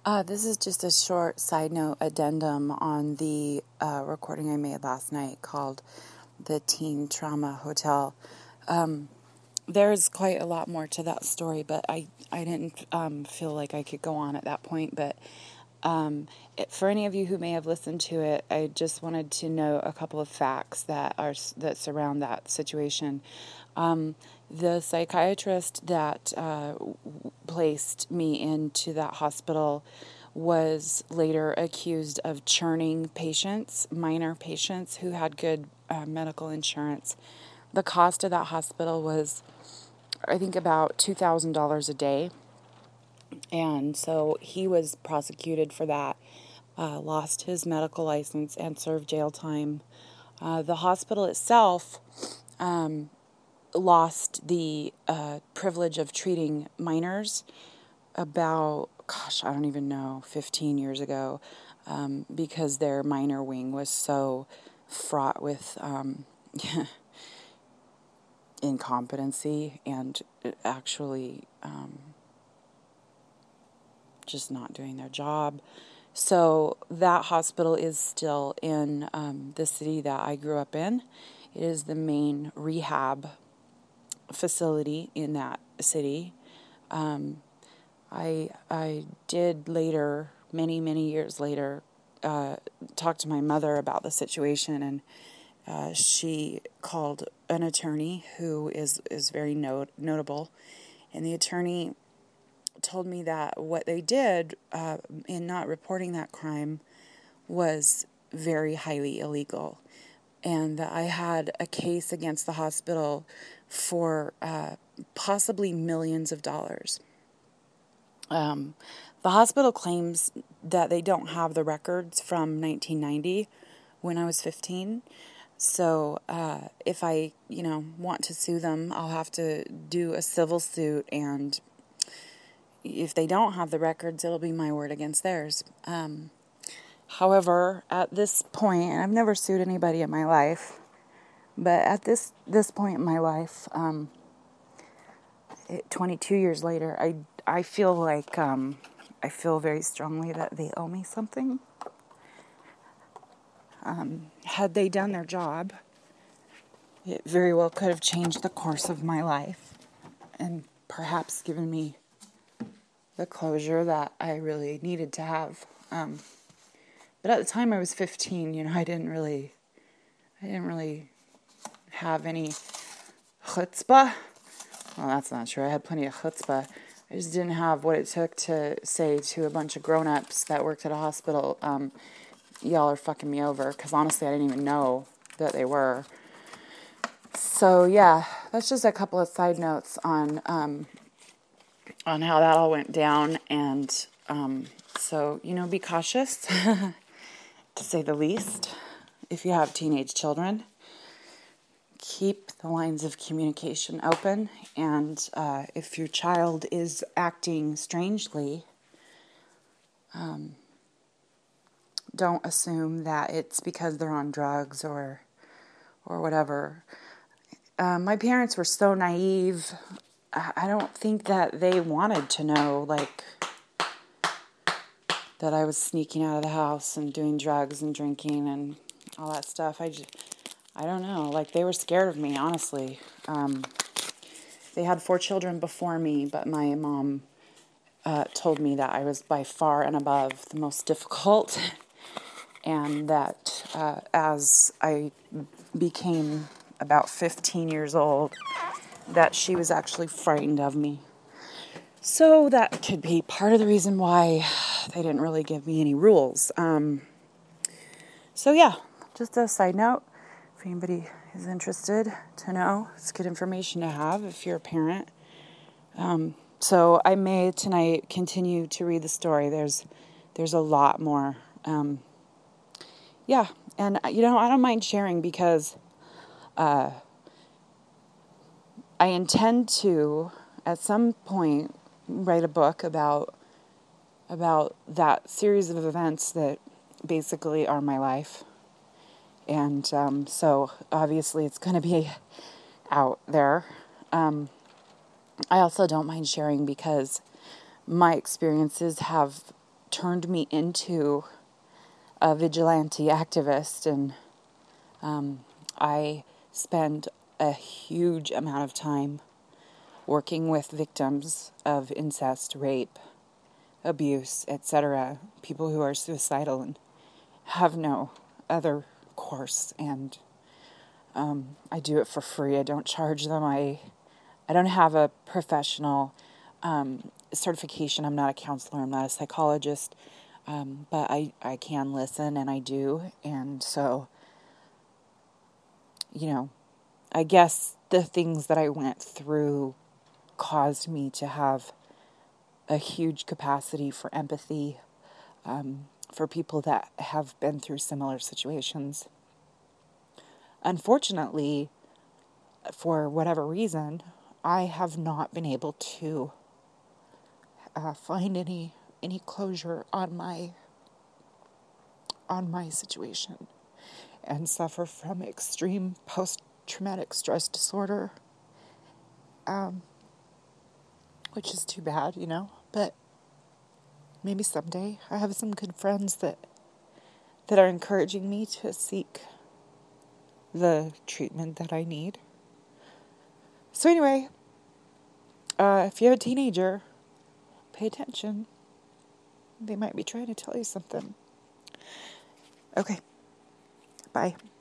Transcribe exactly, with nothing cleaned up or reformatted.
Uh, this is just a short side note addendum on the uh, recording I made last night called The Teen Trauma Hotel. Um, there's quite a lot more to that story, but I, I didn't um, feel like I could go on at that point. But um, it, for any of you who may have listened to it, I just wanted to know a couple of facts that are that surround that situation. Um, the psychiatrist that uh, placed me into that hospital was later accused of churning patients, minor patients who had good uh, medical insurance. The cost of that hospital was, I think, about two thousand dollars a day. And so he was prosecuted for that, uh, lost his medical license, and served jail time. Uh, the hospital itself um, lost the uh, privilege of treating minors about, gosh, I don't even know, fifteen years ago, um, because their minor wing was so fraught with um, incompetency and actually um, just not doing their job. So that hospital is still in um, the city that I grew up in. It is the main rehab facility in that city. Um, I I did later, many, many years later, uh, talk to my mother about the situation, and uh, she called an attorney who is, is very not- notable, and the attorney told me that what they did uh, in not reporting that crime was very highly illegal, and that I had a case against the hospital for uh, possibly millions of dollars. Um, the hospital claims that they don't have the records from nineteen ninety when I was fifteen. So uh, if I, you know, want to sue them, I'll have to do a civil suit, and if they don't have the records, it'll be my word against theirs. Um, however, at this point, and I've never sued anybody in my life, but at this this point in my life, um, it, twenty-two years later, I I feel like um, I feel very strongly that they owe me something. Um, had they done their job, it very well could have changed the course of my life and perhaps given me the closure that I really needed to have. Um, but at the time I was fifteen, you know, I didn't really, I didn't really have any chutzpah. Well, that's not true. I had plenty of chutzpah. I just didn't have what it took to say to a bunch of grown-ups that worked at a hospital, um, y'all are fucking me over, because honestly I didn't even know that they were. So yeah, that's just a couple of side notes on um, on how that all went down, and um, so, you know, be cautious, to say the least, if you have teenage children. Keep the lines of communication open, and uh, if your child is acting strangely, um, don't assume that it's because they're on drugs or or whatever. Uh, my parents were so naive. I don't think that they wanted to know, like, that I was sneaking out of the house and doing drugs and drinking and all that stuff. I just, I don't know. Like, they were scared of me, honestly. Um, they had four children before me, but my mom uh, told me that I was by far and above the most difficult, and that uh, as I became about fifteen years old, that she was actually frightened of me. So that could be part of the reason why they didn't really give me any rules. Um, so yeah, just a side note, if anybody is interested to know, it's good information to have if you're a parent. Um, so I may tonight continue to read the story. There's, there's a lot more. Um, yeah, and you know, I don't mind sharing because uh, I intend to, at some point, write a book about about that series of events that basically are my life. And um, so obviously it's going to be out there. Um, I also don't mind sharing because my experiences have turned me into a vigilante activist, and um, I spend a huge amount of time working with victims of incest, rape, abuse, et cetera. People who are suicidal and have no other course, and um, I do it for free. I don't charge them. I I don't have a professional um, certification. I'm not a counselor. I'm not a psychologist, um, but I I can listen, and I do, and so you know, I guess the things that I went through caused me to have a huge capacity for empathy um, for people that have been through similar situations. Unfortunately, for whatever reason, I have not been able to uh, find any any closure on my on my situation, and suffer from extreme post-traumatic stress disorder, um, which is too bad, you know. But maybe someday. I have some good friends that that are encouraging me to seek the treatment that I need. So anyway, uh, if you have a teenager, pay attention. They might be trying to tell you something. Okay, bye.